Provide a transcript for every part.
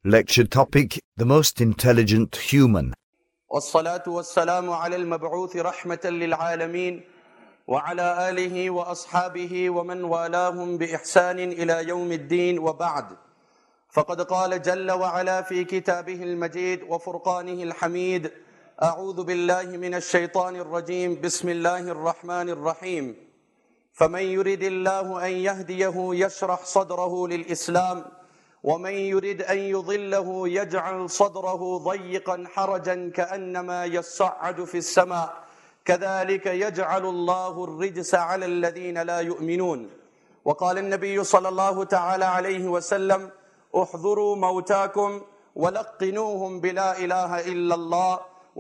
Lecture topic: The most intelligent human. والصلاة والسلام على المبعوث رحمة للعالمين وعلى آله وأصحابه ومن والاهم بإحسان إلى يوم الدين وبعد. فقد قال جل وعلا في كتابه المجيد وفرقانه الحميد: أعوذ بالله من الشيطان الرجيم، بسم الله الرحمن الرحيم. فمن يرد الله أن يهديه يشرح صدره للإسلام ومن يرد أن يضله يجعل صدره ضيقا حرجا كأنما يصعد في السماء كذلك يجعل الله الرجس على الذين لا يؤمنون. وقال النبي صلى الله تعالى عليه وسلم: احذروا موتاكم ولقنوهم بلا إله إلا الله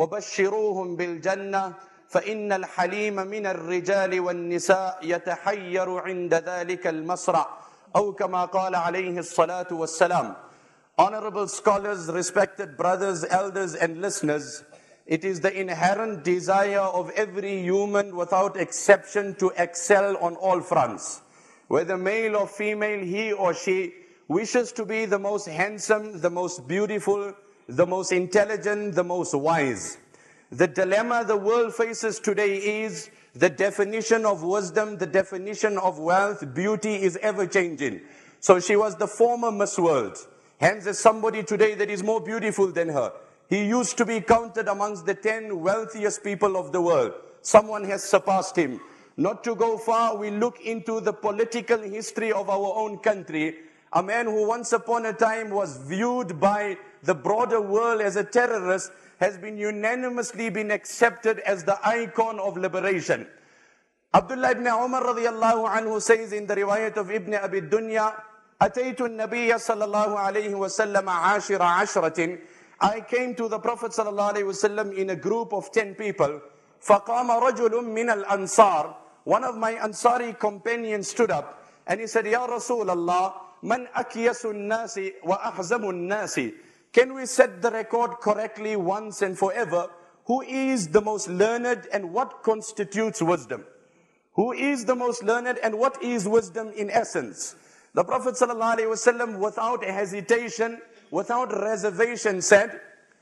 وبشروهم بالجنة فإن الحليم من الرجال والنساء يتحير عند ذلك المصرع أو كما قال عليه الصلاة والسلام. Honorable scholars, respected brothers, elders and listeners, it is the inherent desire of every human without exception to excel on all fronts. Whether male or female, he or she wishes to be the most handsome, the most beautiful, the most intelligent, the most wise. The dilemma the world faces today is the definition of wisdom, the definition of wealth, beauty is ever changing. So she was the former Miss World. Hence there's somebody today that is more beautiful than her. He used to be counted amongst the 10 wealthiest people of the world. Someone has surpassed him. Not to go far, we look into the political history of our own country. A man who once upon a time was viewed by the broader world as a terrorist has been unanimously been accepted as the icon of liberation. Abdullah ibn Umar radiyallahu anhu says in the riwayat of Ibn Abi Dunya, أتيت النبي صلى الله عليه وسلم عاشر عشرة. I came to the Prophet sallallahu alaihi wasallam in a group of 10 people. فقام رجل من الأنصار. One of my Ansari companions stood up and he said, يا رسول الله من أكيس الناس وأحزم الناس. Can we set the record correctly once and forever? Who is the most learned and what constitutes wisdom? Who is the most learned and what is wisdom in essence? The Prophet ﷺ, without hesitation, without reservation said,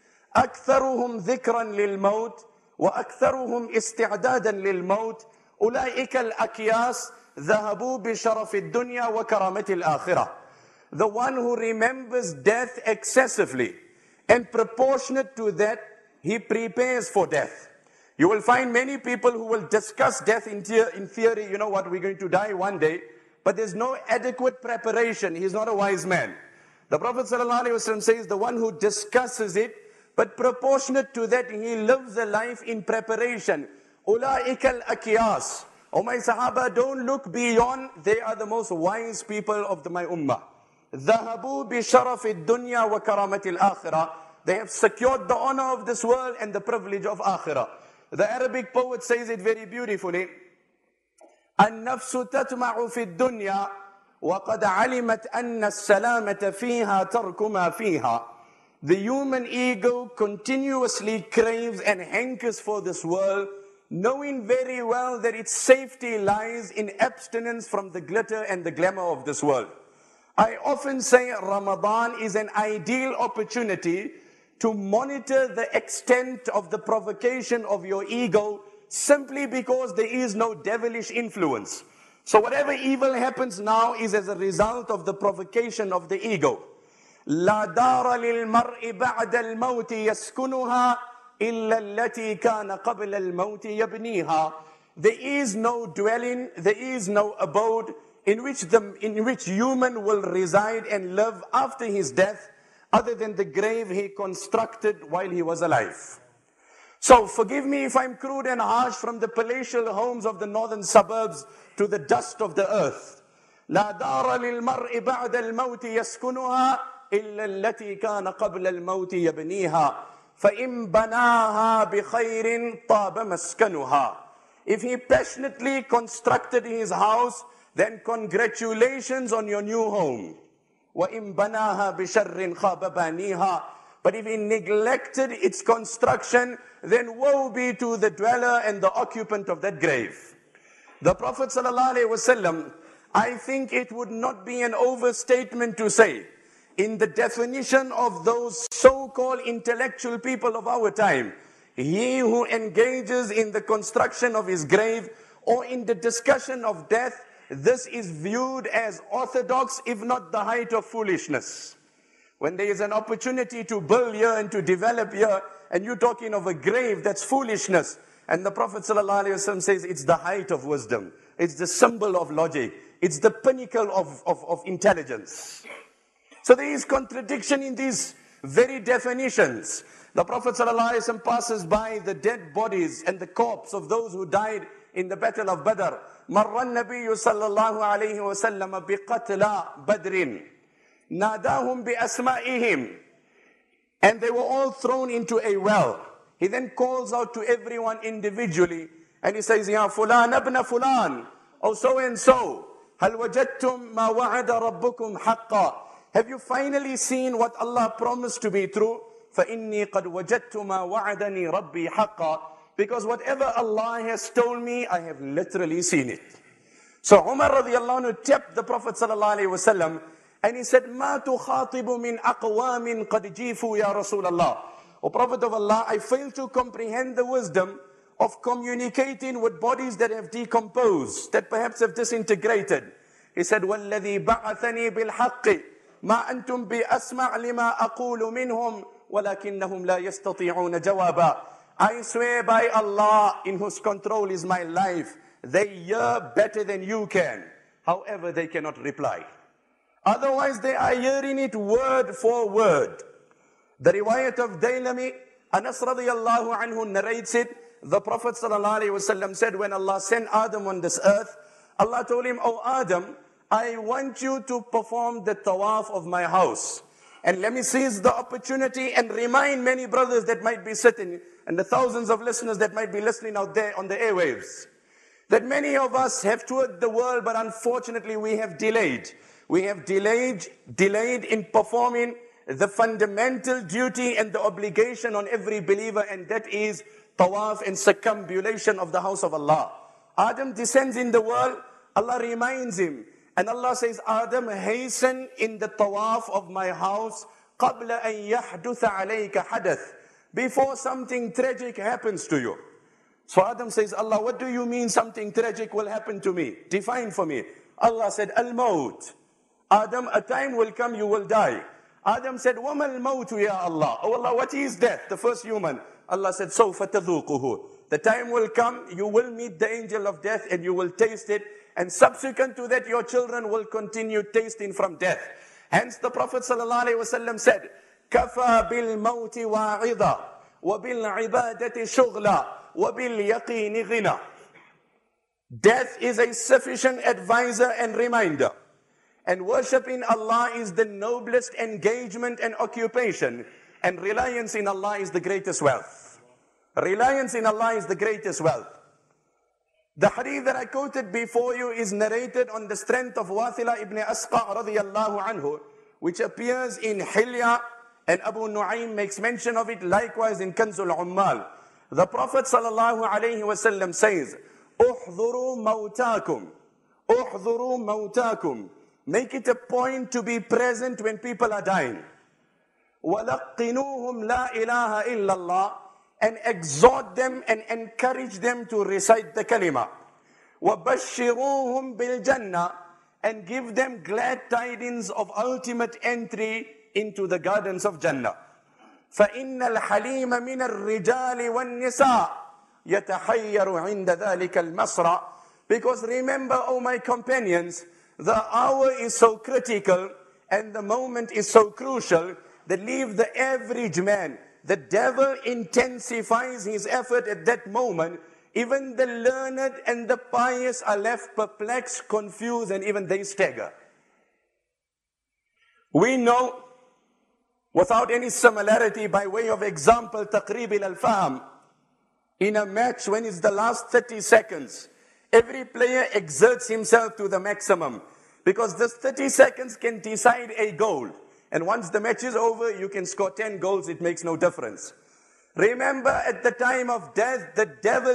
أكثرهم ذكرا للموت وأكثرهم استعدادا للموت أولئك الأكياس ذهبوا بشرف الدنيا وكرامة الآخرة. The one who remembers death excessively and proportionate to that, he prepares for death. You will find many people who will discuss death in theory, you know what, we're going to die one day, but there's no adequate preparation. He's not a wise man. The Prophet ﷺ says the one who discusses it, but proportionate to that, he lives a life in preparation. أُولَٰئِكَ الْأَكْيَاسِ. Oh my Sahaba, don't look beyond, they are the most wise people of my ummah. ذهبوا بشرف الدنيا وكرامة الآخرة. They have secured the honor of this world and the privilege of akhirah. The Arabic poet says it very beautifully. النفس تطمع في الدنيا وقد علمت أن السلامة فيها ترك ما فيها. The human ego continuously craves and hankers for this world, knowing very well that its safety lies in abstinence from the glitter and the glamour of this world. I often say Ramadan is an ideal opportunity to monitor the extent of the provocation of your ego simply because there is no devilish influence. So whatever evil happens now is as a result of the provocation of the ego. لا دار للمرء بعد الموت يسكنها إلا التي كان قبل الموت يبنيها. There is no dwelling, there is no abode in which human will reside and live after his death, other than the grave he constructed while he was alive. So forgive me if I'm crude and harsh, from the palatial homes of the northern suburbs to the dust of the earth. لا دار للمرء بعد الموت يسكنها إلا التي كان قبل الموت يبنيها فإن بناها بخير طاب مسكنها. If he passionately constructed his house, then congratulations on your new home. وَإِن بَنَاهَا بِشَرٍّ خَابَ بَانِيهَا. But if he neglected its construction, then woe be to the dweller and the occupant of that grave. The Prophet ﷺ, I think it would not be an overstatement to say, in the definition of those so-called intellectual people of our time, he who engages in the construction of his grave or in the discussion of death, this is viewed as orthodox, if not the height of foolishness. When there is an opportunity to build here and to develop here, and you're talking of a grave, that's foolishness. And the Prophet ﷺ says it's the height of wisdom. It's the symbol of logic. It's the pinnacle of intelligence. So there is contradiction in these very definitions. The Prophet ﷺ passes by the dead bodies and the corpse of those who died in the battle of Badr. مر النبي صلى الله عليه وسلم بقتلى بدر ناداهم بأسمائهم, and they were all thrown into a well. He then calls out to everyone individually and he says, Ya fulan ibn fulan, oh so and so, هل وجدتم ما وعد ربكم حقا? Have you finally seen what Allah promised to be true? فإني قد وجدت ما وعدني ربي حقا. Because whatever Allah has told me, I have literally seen it. So Umar radiallahu anhu tapped the Prophet sallallahu alayhi wasallam and he said, مَا تُخَاطِبُ مِنْ أَقْوَامٍ قَدْ جِيفُوا يَا رَسُولَ اللَّهِ. O Prophet of Allah, I fail to comprehend the wisdom of communicating with bodies that have decomposed, that perhaps have disintegrated. He said, وَالَّذِي بَعَثَنِي بِالْحَقِّ مَا أَنْتُمْ بِأَسْمَعْ لِمَا أَقُولُ مِنْهُمْ وَلَكِنَّهُمْ لَا يَسْتَطِيعُونَ جَوَابًا. I swear by Allah, in whose control is my life, they hear better than you can. However, they cannot reply. Otherwise, they are hearing it word for word. The riwayat of Daylami, Anas radiyallahu anhu narrates it. The Prophet sallallahu alayhi wasallam said, when Allah sent Adam on this earth, Allah told him, "O Adam, I want you to perform the tawaf of my house. And let me seize the opportunity and remind many brothers that might be sitting, and the thousands of listeners that might be listening out there on the airwaves, that many of us have toured the world, but unfortunately we have delayed. We have delayed in performing the fundamental duty and the obligation on every believer, and that is tawaf and circumambulation of the house of Allah. Adam descends in the world, Allah reminds him, and Allah says, Adam, hasten in the tawaf of my house, قَبْلَ أَن يَحْدُثَ عَلَيْكَ حَدَث, before something tragic happens to you. So Adam says, Allah, what do you mean something tragic will happen to me? Define for me. Allah said, Al-Maut. Adam, a time will come, you will die. Adam said, وَمَا الْمَوْتُ ya Allah? Oh Allah, what is death? The first human. Allah said, سَوْفَ تَذُوقُهُ. The time will come, you will meet the angel of death and you will taste it. And subsequent to that, your children will continue tasting from death. Hence the Prophet ﷺ said, كَفَى بِالْمَوْتِ وَاعِظًا وَبِالْعِبَادَةِ شُغْلًا وَبِالْيَقِينِ غِنًى. Death is a sufficient advisor and reminder. And worshipping Allah is the noblest engagement and occupation. And reliance in Allah is the greatest wealth. Reliance in Allah is the greatest wealth. The hadith that I quoted before you is narrated on the strength of Wathila ibn Asqa radiyallahu anhu, which appears in Hilya, and Abu Nu'aym makes mention of it likewise in Kanzul Ummal. The Prophet sallallahu alayhi wasallam says, "Uhdhuru mawtakum, uhdhuru mawtakum." Make it a point to be present when people are dying. وَلَقِّنُوهُمْ لَا إِلَهَ إِلَّا اللَّهِ, and exhort them and encourage them to recite the kalima. وَبَشِّرُوهُمْ بِالْجَنَّةِ, and give them glad tidings of ultimate entry into the gardens of Jannah. فَإِنَّ الْحَلِيمَ مِنَ الرِّجَالِ وَالنِّسَاءِ يَتَحَيَّرُ عِنْدَ ذَلِكَ الْمَسْرَى. Because remember, O my companions, the hour is so critical and the moment is so crucial that leave the average man. The devil intensifies his effort at that moment. Even the learned and the pious are left perplexed, confused, and even they stagger. We know, without any similarity, by way of example, taqrib al-fahm, in a match when it's the last 30 seconds, every player exerts himself to the maximum, because this 30 seconds can decide a goal. And once the match is over, you can score 10 goals, it makes no difference. Remember, at the time of death, the devil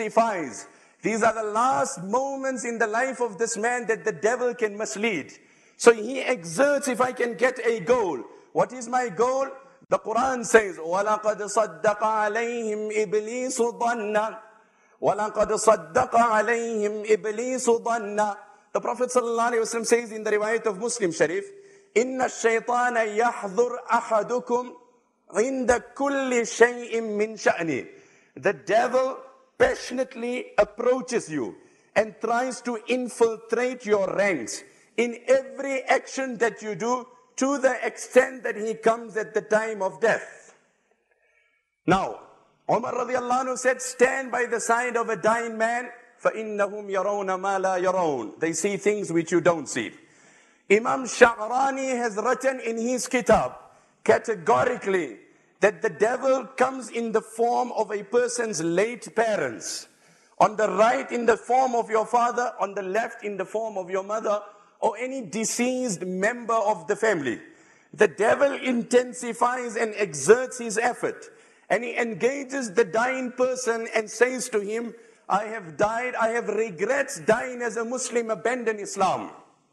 intensifies. These are the last moments in the life of this man that the devil can mislead. So he exerts, if I can get a goal. What is my goal? The Quran says, وَلَقَدْ صَدَّقَ عَلَيْهِمْ إِبْلِيسُ ظَنَّ وَلَقَدْ صَدَّقَ عَلَيْهِمْ إِبْلِيسُ ظَنَّ. The Prophet ﷺ says in the riwayat of Muslim Sharif, إِنَّ الشَّيْطَانَ يَحْذُرْ أَحَدُكُمْ عِنْدَ كُلِّ شَيْءٍ مِّنْ شَأْنِهِ. The devil passionately approaches you and tries to infiltrate your ranks in every action that you do, to the extent that he comes at the time of death. Now, Umar radiallahu anhu said, stand by the side of a dying man, فَإِنَّهُمْ يَرَوْنَ مَا لَا يَرَوْنَ. They see things which you don't see. Imam Sha'rani has written in his kitab categorically that the devil comes in the form of a person's late parents. On the right in the form of your father, on the left in the form of your mother, or any deceased member of the family. The devil intensifies and exerts his effort, and he engages the dying person and says to him, I have died, I have regrets dying as a Muslim, abandon Islam.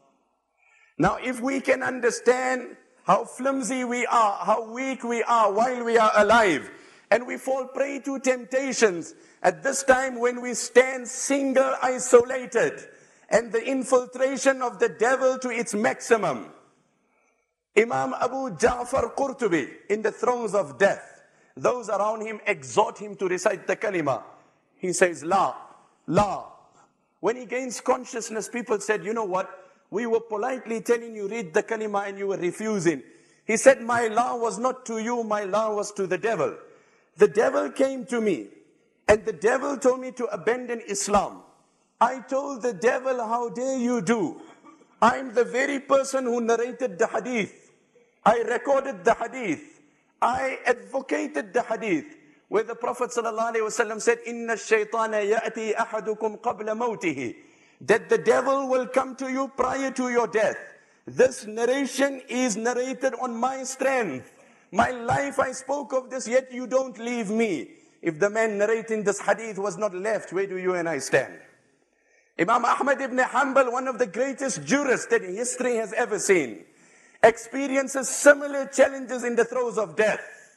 Now if we can understand how flimsy we are, how weak we are while we are alive, and we fall prey to temptations at this time when we stand single, isolated, and the infiltration of the devil to its maximum. Imam Abu Ja'far Qurtubi, in the throes of death, those around him exhort him to recite the kalima. He says, La, La. When he gains consciousness, people said, you know what? We were politely telling you, read the kalima, and you were refusing. He said, my law was not to you, my law was to the devil. The devil came to me, and the devil told me to abandon Islam. I told the devil, how dare you do? I'm the very person who narrated the hadith. I recorded the hadith. I advocated the hadith, where the Prophet ﷺ said, إِنَّ الشَّيْطَانَ يَأْتِي أَحَدُكُمْ قَبْلَ مَوْتِهِ. That the devil will come to you prior to your death. This narration is narrated on my strength. My life, I spoke of this, yet you don't leave me. If the man narrating this hadith was not left, where do you and I stand? Imam Ahmad ibn Hanbal, one of the greatest jurists that history has ever seen, experiences similar challenges in the throes of death.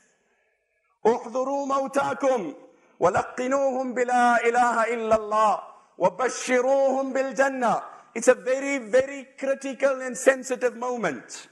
احضروا موتاكم ولقنوهم بلا إله إلا الله وبشروهم بالجنة. It's a very, very critical and sensitive moment.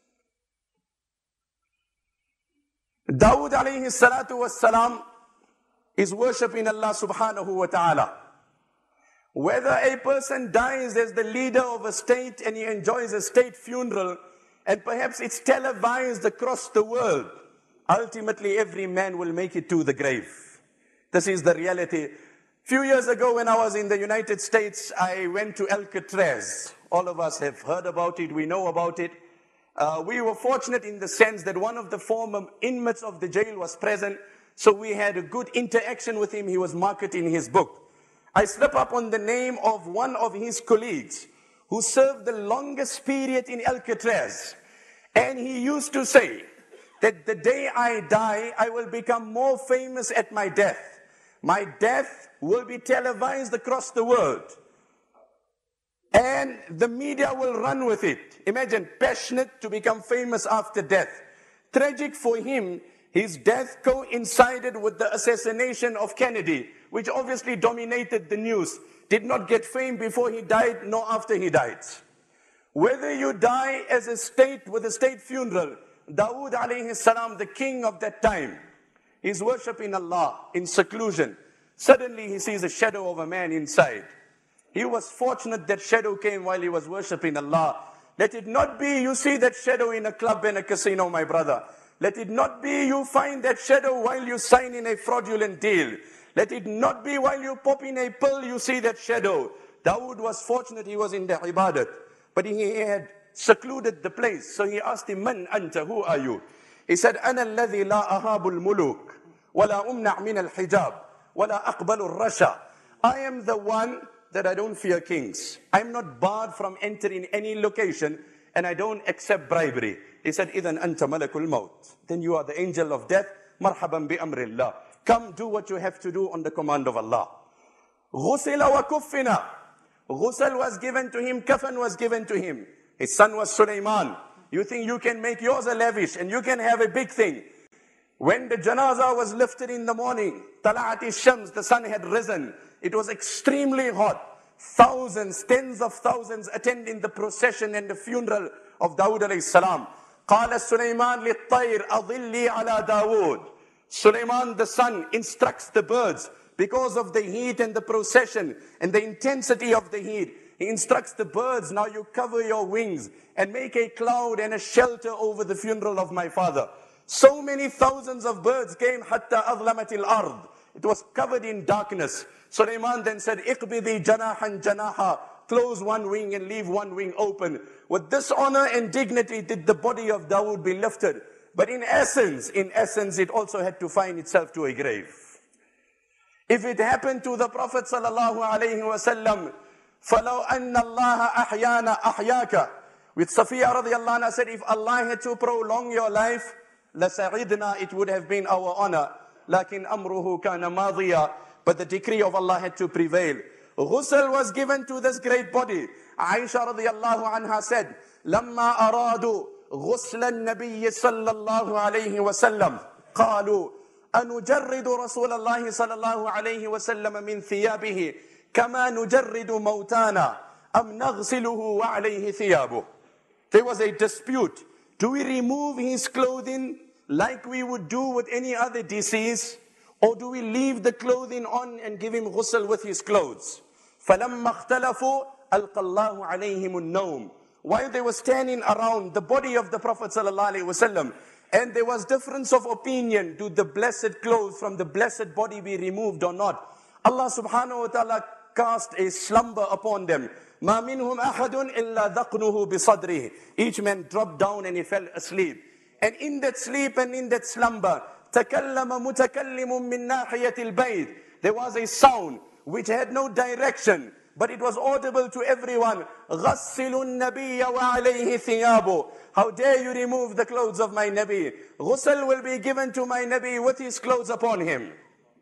Dawood alayhi salatu wassalam is worshipping Allah subhanahu wa ta'ala. Whether a person dies as the leader of a state and he enjoys a state funeral, and perhaps it's televised across the world, ultimately every man will make it to the grave. This is the reality. Few years ago when I was in the United States, I went to Alcatraz. All of us have heard about it, we know about it. We were fortunate in the sense that one of the former inmates of the jail was present, so we had a good interaction with him. He was marketing his book. I slip up on the name of one of his colleagues who served the longest period in Alcatraz. And he used to say that the day I die, I will become more famous at my death. My death will be televised across the world. And the media will run with it. Imagine, passionate to become famous after death. Tragic for him, his death coincided with the assassination of Kennedy, which obviously dominated the news. Did not get fame before he died, nor after he died. Whether you die as a state, with a state funeral, Dawood alayhi salam, the king of that time, is worshipping Allah in seclusion. Suddenly he sees a shadow of a man inside. He was fortunate that shadow came while he was worshipping Allah. Let it not be you see that shadow in a club and a casino, my brother. Let it not be you find that shadow while you sign in a fraudulent deal. Let it not be while you pop in a pill you see that shadow. Dawood was fortunate he was in the ibadat, but he had secluded the place. So he asked him, Man anta, who are you? He said, Ana alladhi la ahabu al-muluk, wa la umna' min al-hijab, wa la aqbalu al-rasha. I am the one that I don't fear kings. I'm not barred from entering any location, and I don't accept bribery. He said, Idhan anta malakul maut. Then you are the angel of death. Marhaban bi amrillah. Come do what you have to do on the command of Allah. Ghusila wa kuffina. Ghusl was given to him, kafan was given to him. His son was Sulaiman. You think you can make yours a lavish and you can have a big thing. When the janazah was lifted in the morning, Tala'ati Shams, the sun had risen. It was extremely hot. Thousands, tens of thousands attending the procession and the funeral of Dawood alayhi salam. قال سليمان للطير أظلي على داود. Sulaiman, the son, instructs the birds because of the heat and the procession and the intensity of the heat. He instructs the birds, now you cover your wings and make a cloud and a shelter over the funeral of my father. So many thousands of birds came, حتى أظلمت الأرض. It was covered in darkness. Sulaiman then said, اقبضي جناحا جناحا. Close one wing and leave one wing open. With this honor and dignity did the body of Dawood be lifted. But in essence, it also had to find itself to a grave. If it happened to the Prophet sallallahu alaihi wasallam, فَلَوْ أَنَّ اللَّهَ أَحْيَانَ أَحْيَاكَ. With Safiya radiallahu anha said, if Allah had to prolong your life, لَسَعِدْنَا, it would have been our honor. لَكِنْ أَمْرُهُ كَانَ مَاضِيًا. But the decree of Allah had to prevail. Ghusl was given to this great body. Aisha radiallahu anha said, لَمَّا أَرَادُوا غُسْلَ النَّبِيِّ صَلَّى اللَّهُ عَلَيْهِ وَسَلَّمْ قَالُوا أَنُجَرِّدُ رَسُولَ اللَّهِ صَلَّى اللَّهُ عَلَيْهِ وَسَلَّمَ مِنْ ثِيَابِهِ كَمَا نُجَرِّدُ مَوْتَانَا أَمْ نَغْسِلُهُ وَعَلَيْهِ ثِيَابُهُ. There was a dispute. Do we remove his clothing like we would do with any other deceased? Or do we leave the clothing on and give him ghusl with his clothes? فَلَمَّا اخْتَلَفُوا أَلْقَى اللَّهُ عَلَيْهِمُ النَّوْمِ. While they were standing around the body of the Prophet ﷺ, and there was difference of opinion, do the blessed clothes from the blessed body be removed or not? Allah subhanahu wa ta'ala cast a slumber upon them. مَا مِنْهُمْ أَحَدٌ إِلَّا ذَقْنُهُ بِصَدْرِهِ. Each man dropped down and he fell asleep. And in that sleep and in that slumber, تَكَلَّمَ مُتَكَلِّمٌ مِّن نَاحِيَةِ الْبَيْتِ. There was a sound which had no direction, but it was audible to everyone. غَسِّلُوا النَّبِيَّ وَعَلَيْهِ ثِيَابُهُ. How dare you remove the clothes of my Nabi? Ghusl will be given to my Nabi with his clothes upon him.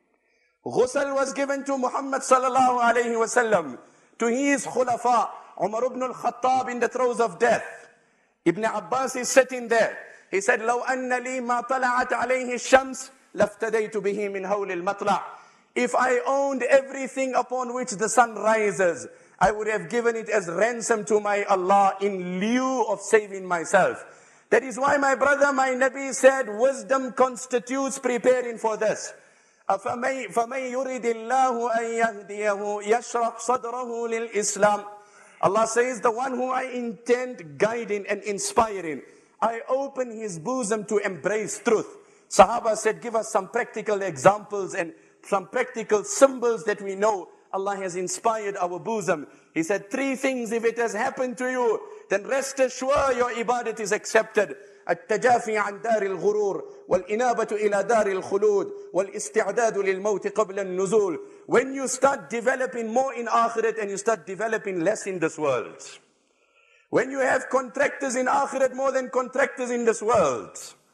Ghusl was given to Muhammad sallallahu alayhi wasallam, to his khulafa, Umar ibn al-Khattab in the throes of death. Ibn Abbas is sitting there. He said, لَوْ أَنَّ لِي مَا طَلَعَتْ عَلَيْهِ الشَّمْسِ لَافْتَدَيْتُ بِهِ مِنْ هَوْلِ الْمَطْلَعِ. If I owned everything upon which the sun rises, I would have given it as ransom to my Allah in lieu of saving myself. That is why my brother, my Nabi said, wisdom constitutes preparing for this. فَمَنْ يُرِدِ اللَّهُ أَنْ يَهْدِيَهُ يَشْرَحْ صَدْرَهُ لِلْإِسْلَامِ. Allah says, the one who I intend guiding and inspiring, I open his bosom to embrace truth. Sahaba said, give us some practical examples and some practical symbols that we know Allah has inspired our bosom. He said, 3 things, if it has happened to you, then rest assured your ibadat is accepted. التجافي عن دار الغرور والإنابة إلى دار الخلود والاستعداد للموت قبل النزول. When you start developing more in akhirat and you start developing less in this world. When you have contractors in akhirat more than contractors in this world.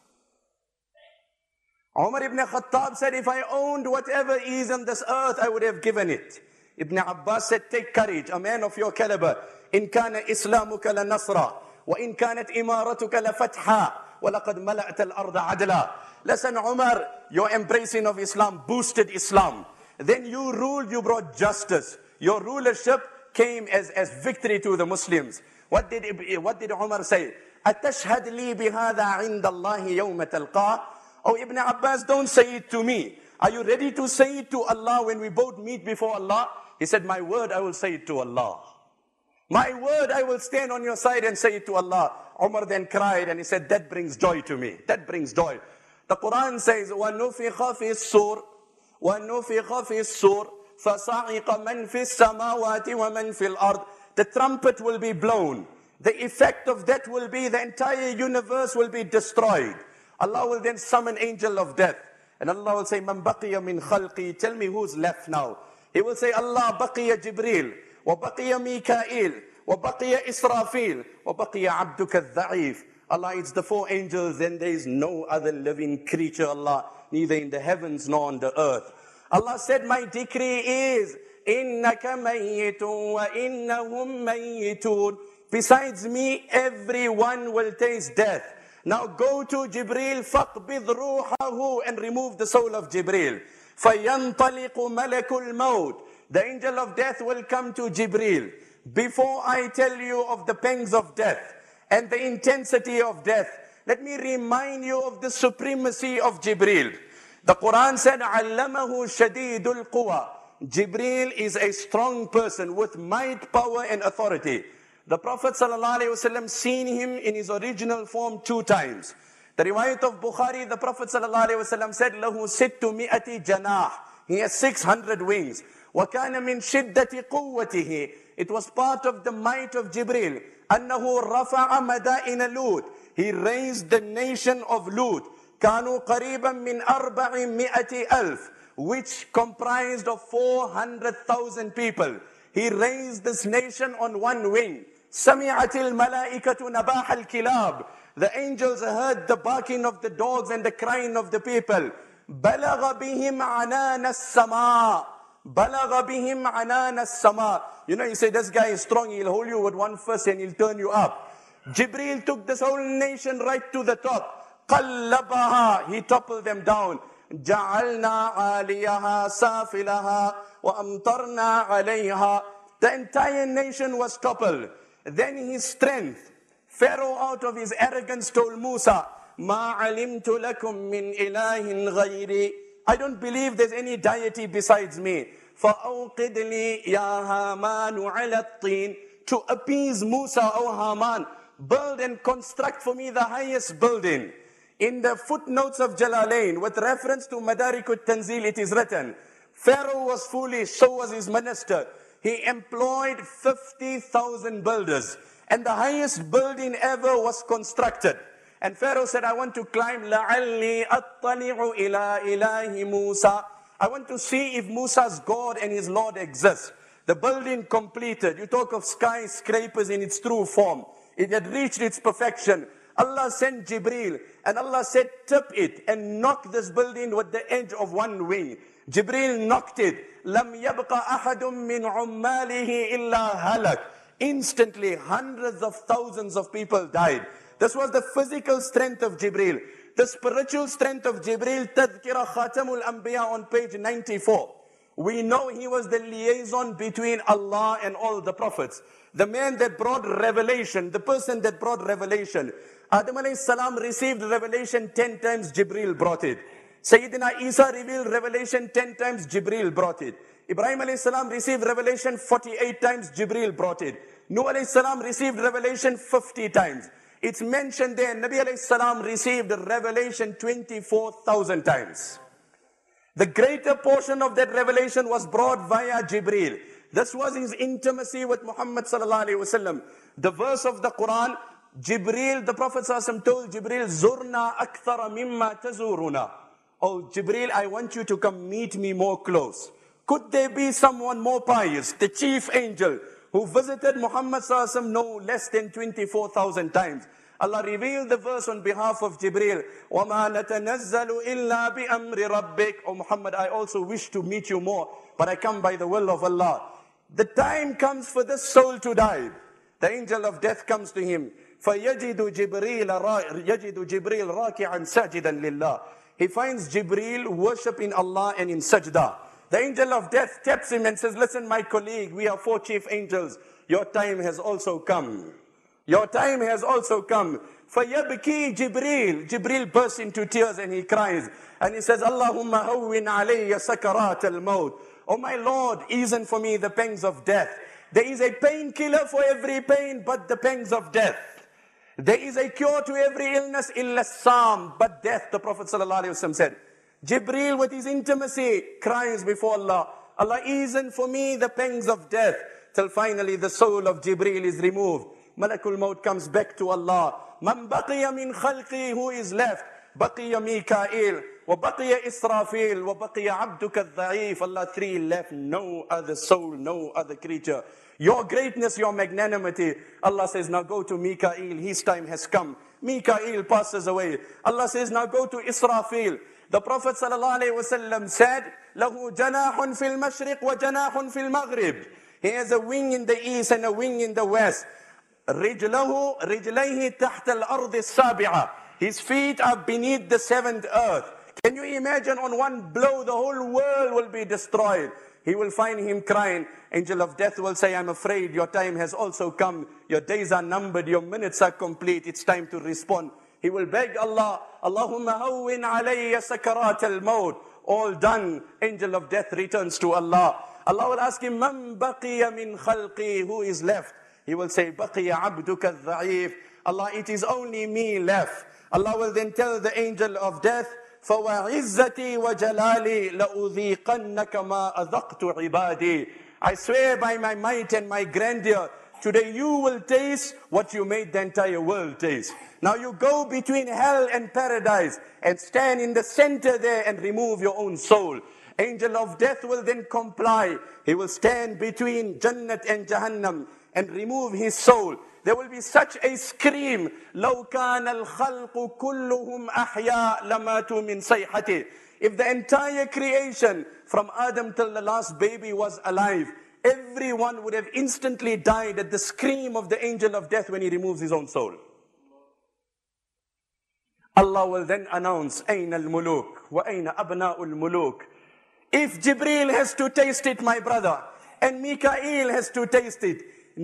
Umar ibn Khattab said, if I owned whatever is on this earth, I would have given it. Ibn Abbas said, take courage, a man of your caliber. إن كان إسلامك لنصرا وإن كانت إمارتك لفتحا وَلَقَدْ مَلَأْتَ الْأَرْضَ عَدْلًا. Listen, Umar, your embracing of Islam boosted Islam. Then you ruled, you brought justice. Your rulership came as victory to the Muslims. What did Umar say? أَتَشْهَدْ لِي بِهَذَا عِنْدَ اللَّهِ يَوْمَ تَلْقَاهُ. Oh, Ibn Abbas, don't say it to me. Are you ready to say it to Allah when we both meet before Allah? He said, my word, I will say it to Allah. My word, I will stand on your side and say it to Allah. Umar then cried and he said, that brings joy to me. That brings joy. The Quran says, وَنُفِخَ فِي الصُّورِ وَنُفِخَ فِي الصُّورِ فَصَعِقَ مَنْ فِي السَّمَاوَاتِ وَمَنْ فِي الْأَرْضِ. The trumpet will be blown. The effect of that will be the entire universe will be destroyed. Allah will then summon angel of death. And Allah will say, مَنْ بَقِيَ مِنْ خَلْقِي. Tell me who's left now. He will say, Allah, بَقِيَ جِبْرِيل وَبَقِيَ مِيكَائِيل وَبَقِيَ إِسْرَافِيل وَبَقِيَ عَبْدُكَ الضَّعِيفِ. Allah, it's the 4 angels, then there is no other living creature, Allah, neither in the heavens nor on the earth. Allah said, my decree is, إِنَّكَ مَيِّتٌ وَإِنَّهُمْ مَيِّتُونَ. Besides me, everyone will taste death. Now go to Jibril, فَقْبِضْ رُوحَهُ, and remove the soul of Jibril. فَيَنْطَلِقُ مَلَكُ الْمَوْتِ. The angel of death will come to Jibril. Before I tell you of the pangs of death and the intensity of death, let me remind you of the supremacy of Jibril. The Quran said, عَلَّمَهُ شَدِيدُ الْقُوَى. Jibril is a strong person with might, power and authority. The Prophet ﷺ seen him in his original form 2 times. The riwayat of Bukhari, the Prophet ﷺ said, لَهُ سِتُّ مِئَةِ جَنَاحٍ. He has 600 wings. وَكَانَ مِنْ شِدَّةِ قُوَّتِهِ. It was part of the might of Jibril. أَنَّهُ رَفَعَ مَدَائِنَ لُوط. He raised the nation of Lut. كَانُوا قَرِيبًا مِنْ 400,000, which comprised of 400,000 people. He raised this nation on one wing. سَمِعَتِ الْمَلَائِكَةُ نَبَاحَ الْكِلَابِ. The angels heard the barking of the dogs and the crying of the people. بَلَغَ بِهِمْ عَنَانَ السَّمَاءِ. بَلَغَ بِهِمْ عَنَانَ السَّمَاءِ. You know, you say, this guy is strong, he'll hold you with one fist and he'll turn you up. Jibril took this whole nation right to the top. قَلَّبَهَا. He toppled them down. جَعَلْنَا عَالِيَهَا سَافِلَهَا وَأَمْطَرْنَا عَلَيْهَا. The entire nation was toppled. Then his strength. Pharaoh, out of his arrogance, told Musa, مَا عَلِمْتُ لَكُم مِّنْ إِلَٰهٍ غَيْرِي. I don't believe there's any deity besides me. فَأَوْقِدْ لِي يَا هَامَانُ عَلَى الطِّينِ. To appease Musa, O Haman, build and construct for me the highest building. In the footnotes of Jalalain, with reference to Madarik al-Tanzil, it is written, Pharaoh was foolish, so was his minister. He employed 50,000 builders, and the highest building ever was constructed. And Pharaoh said, I want to climb, لَعَلِّي أَطَّلِعُ إِلَىٰ إِلَٰهِ مُوسَى. I want to see if Musa's God and his Lord exist. The building completed. You talk of skyscrapers in its true form. It had reached its perfection. Allah sent Jibril, and Allah said, tip it and knock this building with the edge of one wing. Jibril knocked it. لَمْ يَبْقَ أَحَدٌ مِّنْ عُمَّالِهِ إِلَّا هَلَكَ. Instantly, hundreds of thousands of people died. This was the physical strength of Jibril. The spiritual strength of Jibril, Tadhkira Khatamul Anbiya on page 94. We know he was the liaison between Allah and all the prophets. The man that brought revelation, the person that brought revelation. Adam alayhi salam received revelation 10 times, Jibril brought it. Sayyidina Isa revealed revelation 10 times, Jibril brought it. Ibrahim alayhi salam received revelation 48 times, Jibril brought it. Nuh alayhi salam received revelation 50 times. It's mentioned there, Nabi alayhi salam received revelation 24,000 times. The greater portion of that revelation was brought via Jibril. This was his intimacy with Muhammad sallallahu alaihi wasallam. The verse of the Quran, Jibril, the Prophet sallallahu told Jibril, Zurna akthara mimma tazuruna. Oh Jibril, I want you to come meet me more close. Could there be someone more pious, the chief angel, who visited Muhammad sallallahu no less than 24,000 times? Allah revealed the verse on behalf of Jibril. وَمَا نَتَنَزَّلُ إِلَّا بِأَمْرِ رَبِّكَ. Oh Muhammad, I also wish to meet you more, but I come by the will of Allah. The time comes for this soul to die. The angel of death comes to him. فَيَجِدُ جِبْرِيلَ رَاكِعًا سَاجِدًا لِلَّهِ. He finds Jibril worshiping Allah and in sajda. The angel of death taps him and says, listen, my colleague, we are 4 chief angels. Your time has also come. Your time has also come. فَيَبْكِي Jibril. Jibril bursts into tears and he cries. And he says, Allahumma hawwin alayya sakarat al-maut. Oh my Lord, easen for me the pangs of death. There is a painkiller for every pain but the pangs of death. There is a cure to every illness illa sam, but death, the Prophet ﷺ said. Jibril with his intimacy cries before Allah, Allah easen for me the pangs of death. Till finally the soul of Jibril is removed. Malakul Maut comes back to Allah. Man baqiya min khalqi, who is left? Baqiya Mikail, wa baqiya Israfil, wa baqiya abduka al-dha'if. Allah 3 left, no other soul, no other creature. Your greatness, your magnanimity. Allah says, now go to Mikail, his time has come. Mikail passes away. Allah says, now go to Israfil. The Prophet ﷺ said, له جناح في المشرق وجناح في المغرب. He has a wing in the east and a wing in the west. رجليه تحت الأرض السابعة. His feet are beneath the seventh earth. Can you imagine, on one blow the whole world will be destroyed? He will find him crying. Angel of death will say, I'm afraid your time has also come. Your days are numbered, your minutes are complete. It's time to respond. He will beg Allah, Allahumma hawwin alayya sakarat al-maut. All done. Angel of death returns to Allah. Allah will ask him, Man baqiya min khalqi, who is left? He will say, Baqiya abduka al-dha'if. Allah, it is only me left. Allah will then tell the angel of death, فَوَعِزَّتِي وَجَلَالِي لَأُذِيقَنَّكَ مَا أَذَقْتُ عِبَادِي. I swear by my might and my grandeur, today you will taste what you made the entire world taste. Now you go between hell and paradise and stand in the center there and remove your own soul. Angel of death will then comply. He will stand between Jannat and Jahannam and remove his soul. There will be such a scream. لَوْ كَانَ الْخَلْقُ كُلُّهُمْ أَحْيَاء لَمَاتُوا مِنْ صَيْحَتِهِ. If the entire creation from Adam till the last baby was alive, everyone would have instantly died at the scream of the angel of death when he removes his own soul. Allah will then announce, أَيْنَ الْمُلُوكُ وَأَيْنَ أَبْنَاءُ الْمُلُوكِ. If Jibreel has to taste it, my brother, and Mikael has to taste it,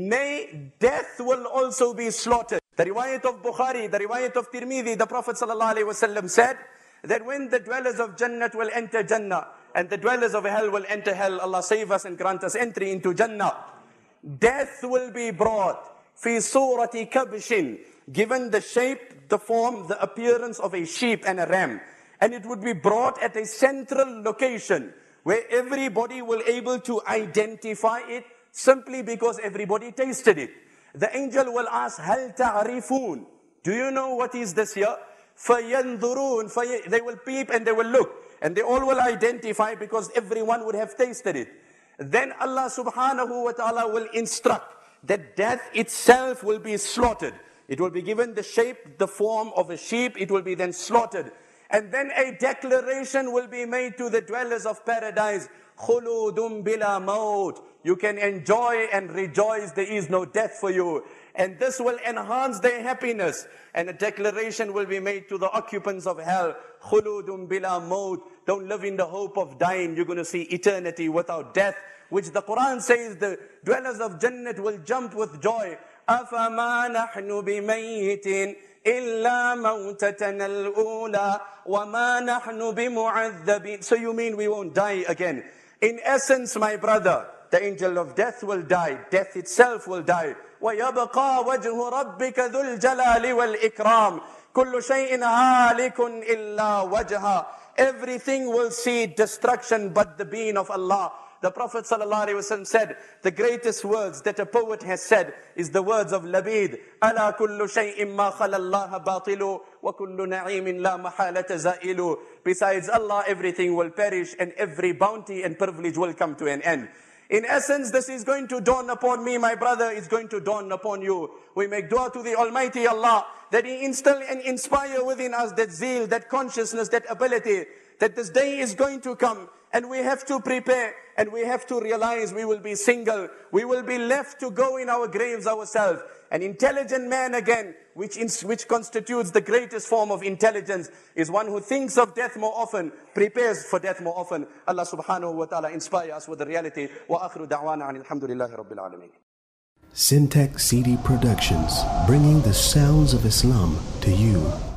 nay, death will also be slaughtered. The riwayat of Bukhari, the riwayat of Tirmidhi, the Prophet ﷺ said that when the dwellers of Jannat will enter Jannah and the dwellers of hell will enter hell, Allah save us and grant us entry into Jannah, death will be brought fi surati kabshin, given the shape, the form, the appearance of a sheep and a ram. And it would be brought at a central location where everybody will able to identify it simply because everybody tasted it. The angel will ask, Hal ta'rifun? Do you know what is this here? فَيَنْظُرُونَ They will peep and they will look. And they all will identify because everyone would have tasted it. Then Allah subhanahu wa ta'ala will instruct that death itself will be slaughtered. It will be given the shape, the form of a sheep. It will be then slaughtered. And then a declaration will be made to the dwellers of paradise. خُلُودٌ بِلَا مَوْتٍ. You can enjoy and rejoice. There is no death for you. And this will enhance their happiness. And a declaration will be made to the occupants of hell. خُلُودٌ بِلَا مَوْتٍ. Don't live in the hope of dying. You're going to see eternity without death. Which the Quran says the dwellers of Jannat will jump with joy. أَفَمَا نَحْنُ بِمَيِّتٍ إِلَّا مَوْتَتَنَا الْأُولَى وَمَا نَحْنُ بِمُعَذَّبِينَ. So you mean we won't die again? In essence, my brother, the angel of death will die. Death itself will die. وَيَبْقَى وَجْهُ رَبِّكَ ذُو الْجَلَالِ وَالْإِكْرَامِ كُلُّ شَيْءٍ هَالِكٌ إِلَّا وَجْهَهُ. Everything will see destruction but the being of Allah. The Prophet ﷺ said, the greatest words that a poet has said is the words of Labid. أَلَا كُلُّ شَيْءٍ مَا خَلَى اللَّهَ بَاطِلُ وَكُلُّ نَعِيمٍ لَا مَحَالَةَ زَائِلُ. Besides Allah, everything will perish and every bounty and privilege will come to an end. In essence, this is going to dawn upon me, my brother. It's going to dawn upon you. We make dua to the Almighty Allah that He instill and inspire within us that zeal, that consciousness, that ability, that this day is going to come. And we have to prepare and we have to realize we will be single. We will be left to go in our graves ourselves. An intelligent man again, which constitutes the greatest form of intelligence, is one who thinks of death more often, prepares for death more often. Allah subhanahu wa ta'ala inspire us with the reality. Wa akhiru da'wana anil hamdulillahi rabbil alameen. Syntax CD Productions, bringing the sounds of Islam to you.